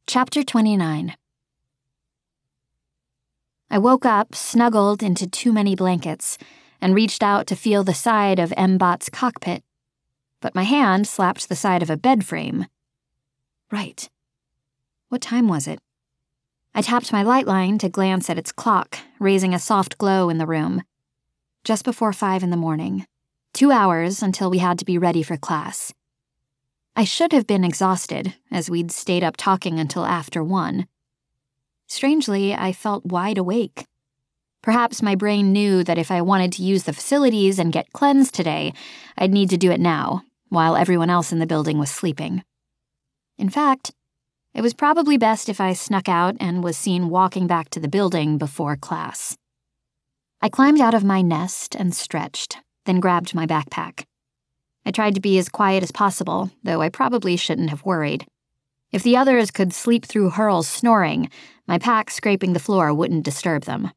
Chapter 29. I woke up snuggled into too many blankets and reached out to feel the side of M-Bot's cockpit, but my hand slapped the side of a bed frame. Right. What time was it? I tapped my light line to glance at its clock, raising a soft glow in the room. Just before 5 in the morning. 2 hours until we had to be ready for class. I should have been exhausted, as we'd stayed up talking until after 1. Strangely, I felt wide awake. Perhaps my brain knew that if I wanted to use the facilities and get cleansed today, I'd need to do it now, while everyone else in the building was sleeping. In fact, it was probably best if I snuck out and was seen walking back to the building before class. I climbed out of my nest and stretched, then grabbed my backpack. I tried to be as quiet as possible, though I probably shouldn't have worried. If the others could sleep through Hurl's snoring, my pack scraping the floor wouldn't disturb them.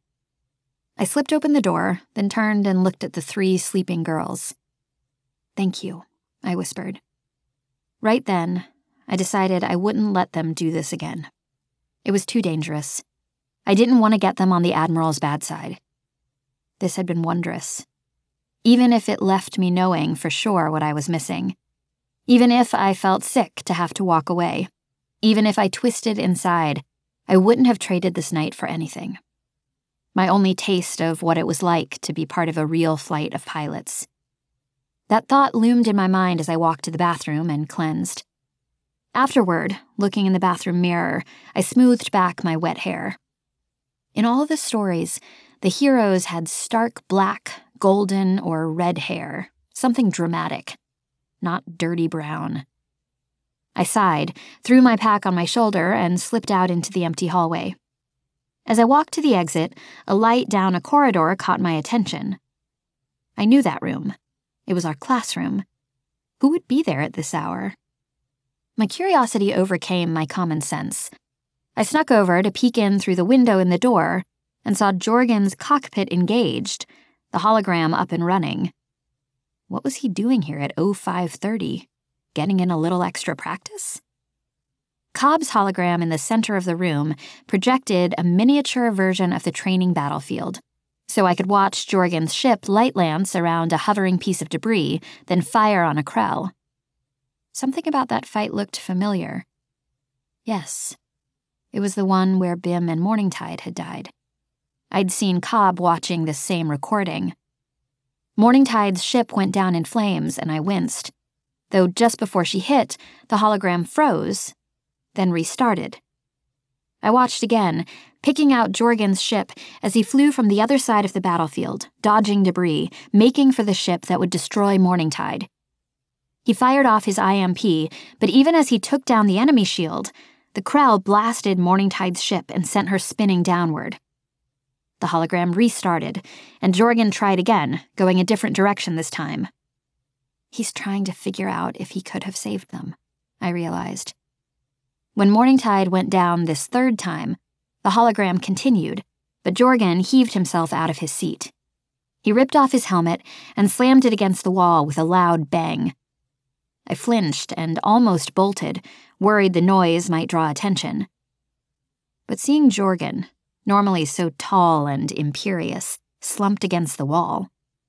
I slipped open the door, then turned and looked at the 3 sleeping girls. "Thank you," I whispered. Right then, I decided I wouldn't let them do this again. It was too dangerous. I didn't want to get them on the Admiral's bad side. This had been wondrous. Even if it left me knowing for sure what I was missing. Even if I felt sick to have to walk away. Even if I twisted inside, I wouldn't have traded this night for anything. My only taste of what it was like to be part of a real flight of pilots. That thought loomed in my mind as I walked to the bathroom and cleansed. Afterward, looking in the bathroom mirror, I smoothed back my wet hair. In all the stories, the heroes had stark black, golden, or red hair, something dramatic, not dirty brown. I sighed, threw my pack on my shoulder, and slipped out into the empty hallway. As I walked to the exit, a light down a corridor caught my attention. I knew that room. It was our classroom. Who would be there at this hour? My curiosity overcame my common sense. I snuck over to peek in through the window in the door and saw Jorgen's cockpit engaged, the hologram up and running. What was he doing here at 05:30? Getting in a little extra practice? Cobb's hologram in the center of the room projected a miniature version of the training battlefield, so I could watch Jorgen's ship light lance around a hovering piece of debris, then fire on a Krell. Something about that fight looked familiar. Yes, it was the one where Bim and Morningtide had died. I'd seen Cobb watching this same recording. Morningtide's ship went down in flames, and I winced, though just before she hit, the hologram froze, then restarted. I watched again, picking out Jorgen's ship as he flew from the other side of the battlefield, dodging debris, making for the ship that would destroy Morningtide. He fired off his IMP, but even as he took down the enemy shield, the Krell blasted Morningtide's ship and sent her spinning downward. The hologram restarted, and Jorgen tried again, going a different direction this time. He's trying to figure out if he could have saved them, I realized. When Morningtide went down this 3rd time, the hologram continued, but Jorgen heaved himself out of his seat. He ripped off his helmet and slammed it against the wall with a loud bang. I flinched and almost bolted, worried the noise might draw attention. But seeing Jorgen, normally so tall and imperious, slumped against the wall,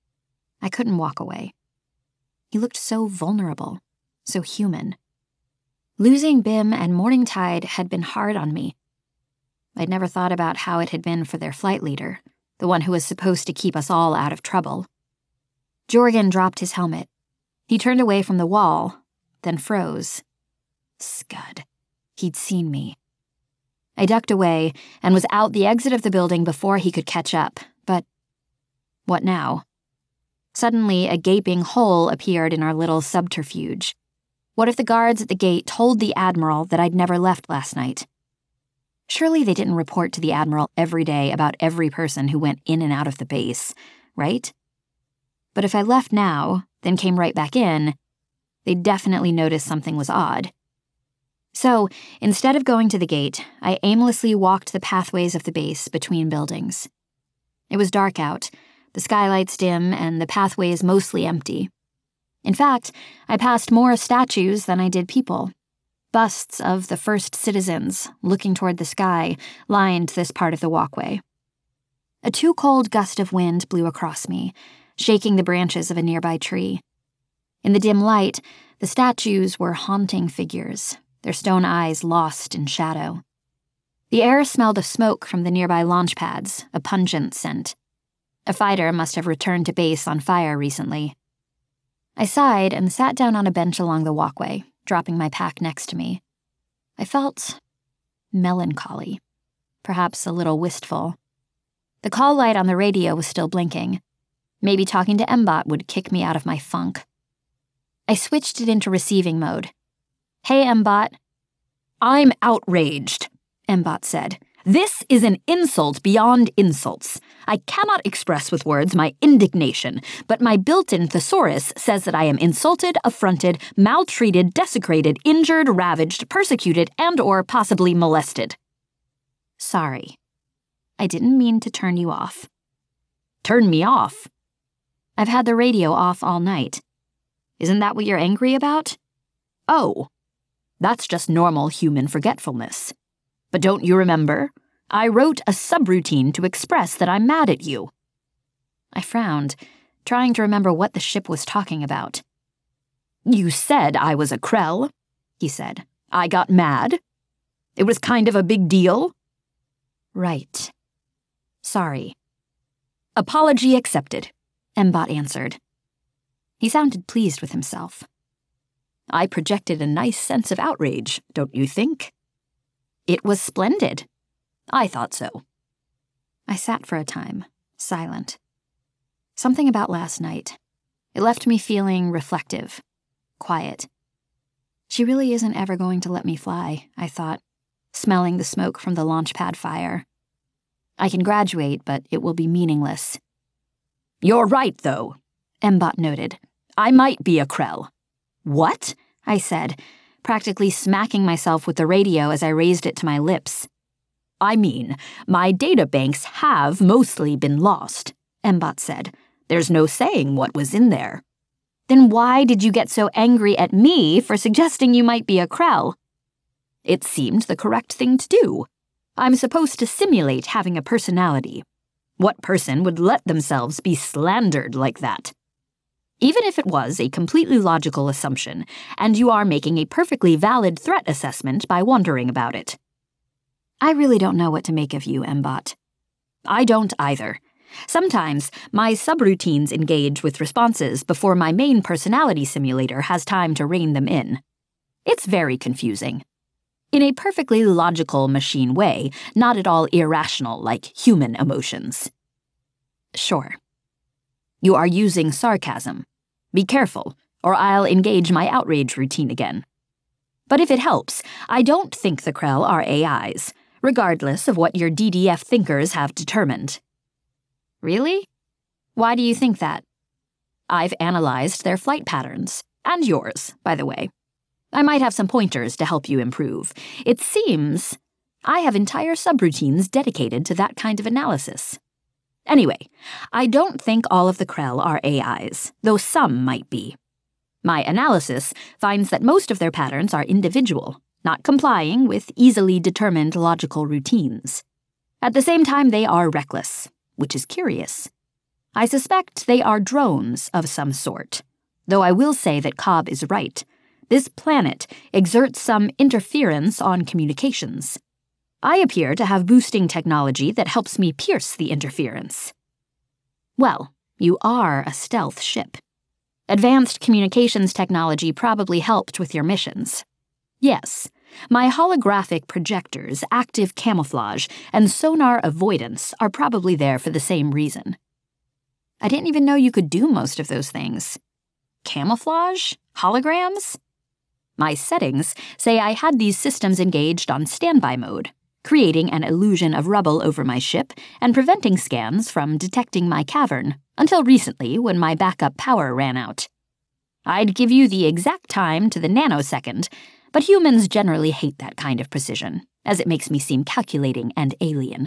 I couldn't walk away. He looked so vulnerable, so human. Losing Bim and Morningtide had been hard on me. I'd never thought about how it had been for their flight leader, the one who was supposed to keep us all out of trouble. Jorgen dropped his helmet. He turned away from the wall, then froze. Scud. He'd seen me. I ducked away and was out the exit of the building before he could catch up, but what now? Suddenly, a gaping hole appeared in our little subterfuge. What if the guards at the gate told the Admiral that I'd never left last night? Surely they didn't report to the Admiral every day about every person who went in and out of the base, right? But if I left now, then came right back in, they'd definitely notice something was odd. So, instead of going to the gate, I aimlessly walked the pathways of the base between buildings. It was dark out, the skylights dim, and the pathways mostly empty. In fact, I passed more statues than I did people. Busts of the first citizens, looking toward the sky, lined this part of the walkway. A too-cold gust of wind blew across me, shaking the branches of a nearby tree. In the dim light, the statues were haunting figures, their stone eyes lost in shadow. The air smelled of smoke from the nearby launch pads, a pungent scent. A fighter must have returned to base on fire recently. I sighed and sat down on a bench along the walkway, dropping my pack next to me. I felt melancholy, perhaps a little wistful. The call light on the radio was still blinking. Maybe talking to Mbot would kick me out of my funk. I switched it into receiving mode. "Hey, Mbot." "I'm outraged," Mbot said. "This is an insult beyond insults. I cannot express with words my indignation, but my built-in thesaurus says that I am insulted, affronted, maltreated, desecrated, injured, ravaged, persecuted, and/or possibly molested." "Sorry. I didn't mean to turn you off." "Turn me off?" "I've had the radio off all night. Isn't that what you're angry about?" "Oh, that's just normal human forgetfulness. But don't you remember? I wrote a subroutine to express that I'm mad at you." I frowned, trying to remember what the ship was talking about. "You said I was a Krell," he said. "I got mad. It was kind of a big deal." "Right. Sorry." "Apology accepted," Mbot answered. He sounded pleased with himself. "I projected a nice sense of outrage, don't you think?" "It was splendid." "I thought so." I sat for a time, silent. Something about last night. It left me feeling reflective, quiet. She really isn't ever going to let me fly, I thought, smelling the smoke from the launch pad fire. I can graduate, but it will be meaningless. "You're right, though," Mbot noted. "I might be a Krell." "What?" I said, practically smacking myself with the radio as I raised it to my lips. "I mean, my data banks have mostly been lost," Mbot said. "There's no saying what was in there." "Then why did you get so angry at me for suggesting you might be a Krell?" "It seemed the correct thing to do. I'm supposed to simulate having a personality. What person would let themselves be slandered like that? Even if it was a completely logical assumption, and you are making a perfectly valid threat assessment by wondering about it." "I really don't know what to make of you, Mbot." "I don't either. Sometimes my subroutines engage with responses before my main personality simulator has time to rein them in. It's very confusing. In a perfectly logical machine way, not at all irrational like human emotions." "Sure." "You are using sarcasm. Be careful, or I'll engage my outrage routine again. But if it helps, I don't think the Krell are AIs, regardless of what your DDF thinkers have determined." "Really? Why do you think that?" "I've analyzed their flight patterns, and yours, by the way. I might have some pointers to help you improve. It seems I have entire subroutines dedicated to that kind of analysis. Anyway, I don't think all of the Krell are AIs, though some might be. My analysis finds that most of their patterns are individual, not complying with easily determined logical routines. At the same time, they are reckless, which is curious. I suspect they are drones of some sort, though I will say that Cobb is right. This planet exerts some interference on communications. I appear to have boosting technology that helps me pierce the interference." "Well, you are a stealth ship. Advanced communications technology probably helped with your missions." "Yes. My holographic projectors, active camouflage, and sonar avoidance are probably there for the same reason." "I didn't even know you could do most of those things. Camouflage? Holograms?" "My settings say I had these systems engaged on standby mode, creating an illusion of rubble over my ship and preventing scans from detecting my cavern, until recently when my backup power ran out. I'd give you the exact time to the nanosecond, but humans generally hate that kind of precision, as it makes me seem calculating and alien."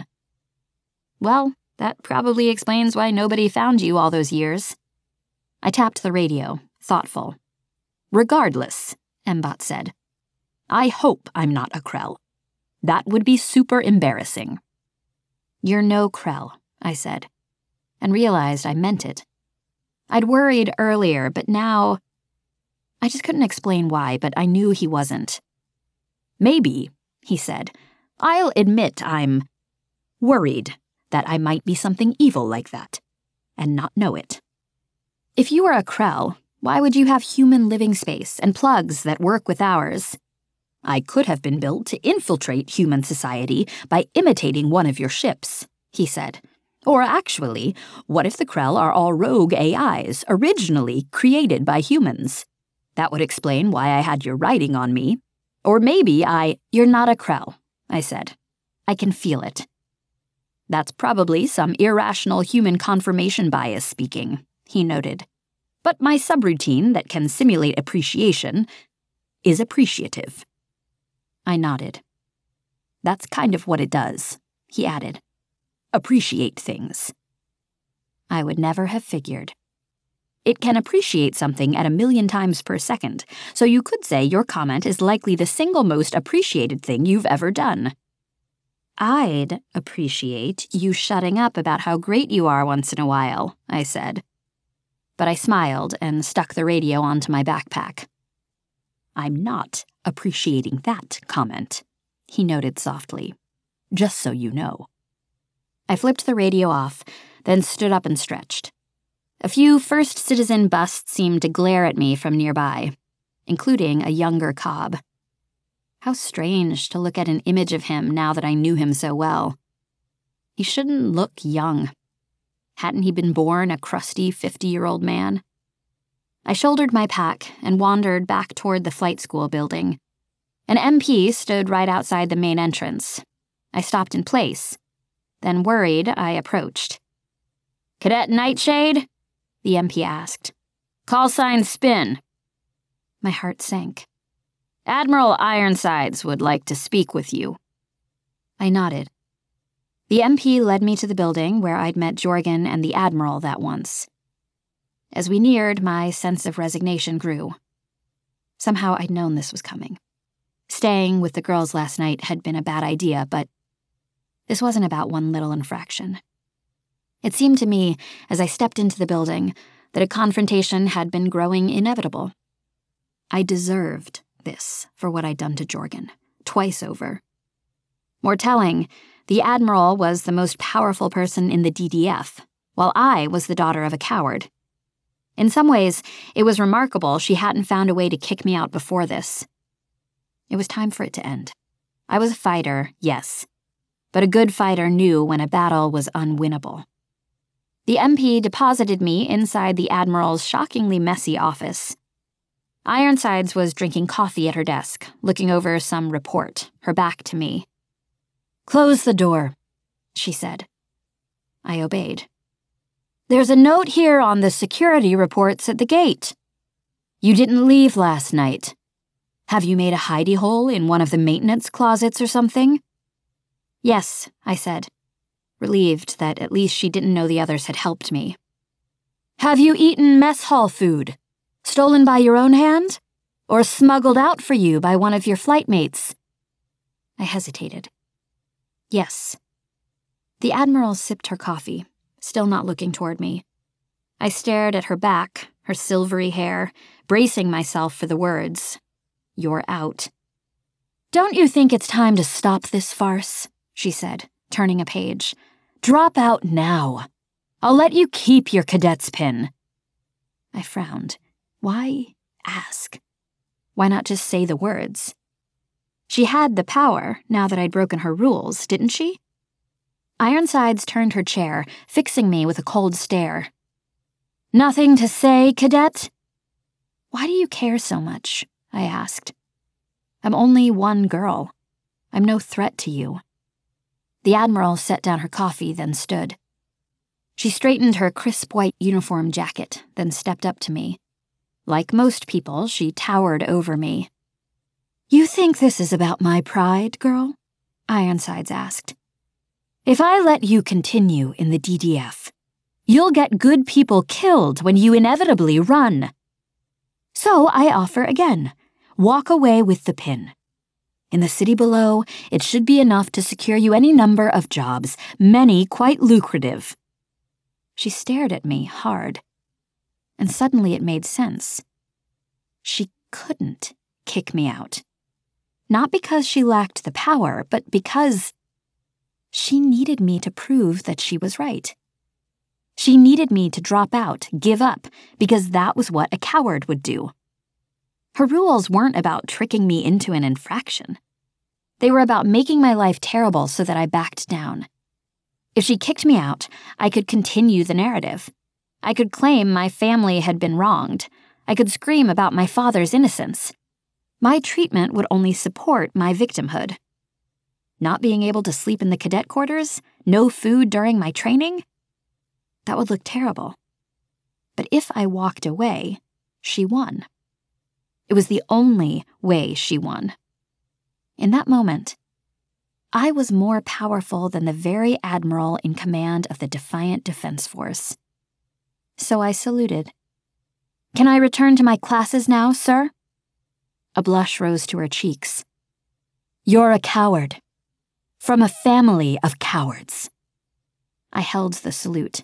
"Well, that probably explains why nobody found you all those years." I tapped the radio, thoughtful. "Regardless," Mbot said, I hope I'm not a Krell. That would be super embarrassing." "You're no Krell," I said, and realized I meant it. I'd worried earlier, but now I just couldn't explain why, but I knew he wasn't. "Maybe," he said. "I'll admit I'm worried that I might be something evil like that, and not know it." "If you were a Krell, why would you have human living space and plugs that work with ours?" "I could have been built to infiltrate human society by imitating one of your ships," he said. "Or actually, what if the Krell are all rogue AIs, originally created by humans? That would explain why I had your writing on me. Or maybe "You're not a Krell," I said. "I can feel it." "That's probably some irrational human confirmation bias speaking," he noted. "But my subroutine that can simulate appreciation is appreciative." I nodded. "That's kind of what it does," he added. "Appreciate things." I would never have figured. It can appreciate something at 1,000,000 times per second, so you could say your comment is likely the single most appreciated thing you've ever done. "I'd appreciate you shutting up about how great you are once in a while," I said. But I smiled and stuck the radio onto my backpack. "I'm not appreciating that comment," he noted softly. "Just so you know." I flipped the radio off, then stood up and stretched. A few First Citizen busts seemed to glare at me from nearby, including a younger Cobb. How strange to look at an image of him now that I knew him so well. He shouldn't look young. Hadn't he been born a crusty 50-year-old man? I shouldered my pack and wandered back toward the flight school building. An MP stood right outside the main entrance. I stopped in place. Then, worried, I approached. "Cadet Nightshade?" the MP asked. "Call sign Spin." My heart sank. "Admiral Ironsides would like to speak with you." I nodded. The MP led me to the building where I'd met Jorgen and the Admiral that once. As we neared, my sense of resignation grew. Somehow I'd known this was coming. Staying with the girls last night had been a bad idea, but this wasn't about one little infraction. It seemed to me, as I stepped into the building, that a confrontation had been growing inevitable. I deserved this for what I'd done to Jorgen, twice over. More telling, the Admiral was the most powerful person in the DDF, while I was the daughter of a coward. In some ways, it was remarkable she hadn't found a way to kick me out before this. It was time for it to end. I was a fighter, yes, but a good fighter knew when a battle was unwinnable. The MP deposited me inside the Admiral's shockingly messy office. Ironsides was drinking coffee at her desk, looking over some report, her back to me. "Close the door," she said. I obeyed. "There's a note here on the security reports at the gate. You didn't leave last night. Have you made a hidey hole in one of the maintenance closets or something?" "Yes," I said, relieved that at least she didn't know the others had helped me. "Have you eaten mess hall food? Stolen by your own hand? Or smuggled out for you by one of your flight mates?" I hesitated. "Yes." The Admiral sipped her coffee, still not looking toward me. I stared at her back, her silvery hair, bracing myself for the words. "You're out." "Don't you think it's time to stop this farce?" she said, turning a page. "Drop out now. I'll let you keep your cadet's pin." I frowned. Why ask? Why not just say the words? She had the power, now that I'd broken her rules, didn't she? Ironsides turned her chair, fixing me with a cold stare. "Nothing to say, cadet?" "Why do you care so much?" I asked. "I'm only one girl. I'm no threat to you." The Admiral set down her coffee, then stood. She straightened her crisp white uniform jacket, then stepped up to me. Like most people, she towered over me. "You think this is about my pride, girl?" Ironsides asked. "If I let you continue in the DDF, you'll get good people killed when you inevitably run. So I offer again. Walk away with the pin. In the city below, it should be enough to secure you any number of jobs, many quite lucrative." She stared at me hard, and suddenly it made sense. She couldn't kick me out. Not because she lacked the power, but because she needed me to prove that she was right. She needed me to drop out, give up, because that was what a coward would do. Her rules weren't about tricking me into an infraction. They were about making my life terrible so that I backed down. If she kicked me out, I could continue the narrative. I could claim my family had been wronged. I could scream about my father's innocence. My treatment would only support my victimhood. Not being able to sleep in the cadet quarters, no food during my training, that would look terrible. But if I walked away, she won. It was the only way she won. In that moment, I was more powerful than the very admiral in command of the Defiant Defense Force. So I saluted. "Can I return to my classes now, sir?" A blush rose to her cheeks. "You're a coward. From a family of cowards." I held the salute.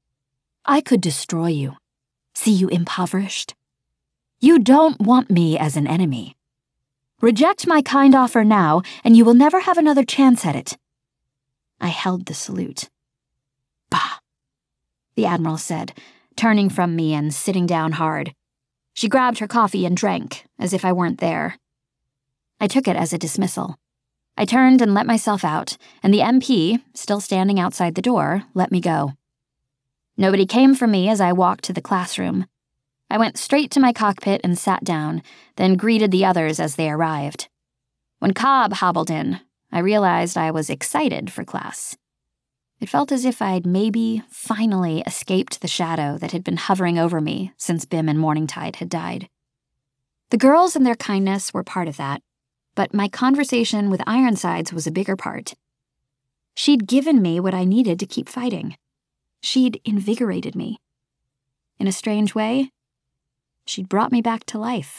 "I could destroy you, see you impoverished. You don't want me as an enemy. Reject my kind offer now, and you will never have another chance at it." I held the salute. "Bah," the admiral said, turning from me and sitting down hard. She grabbed her coffee and drank, as if I weren't there. I took it as a dismissal. I turned and let myself out, and the MP, still standing outside the door, let me go. Nobody came for me as I walked to the classroom. I went straight to my cockpit and sat down, then greeted the others as they arrived. When Cobb hobbled in, I realized I was excited for class. It felt as if I'd maybe finally escaped the shadow that had been hovering over me since Bim and Morningtide had died. The girls and their kindness were part of that, but my conversation with Ironsides was a bigger part. She'd given me what I needed to keep fighting. She'd invigorated me. In a strange way, she'd brought me back to life.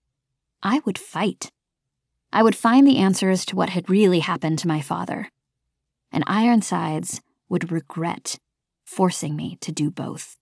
I would fight. I would find the answers to what had really happened to my father. And Ironsides would regret forcing me to do both.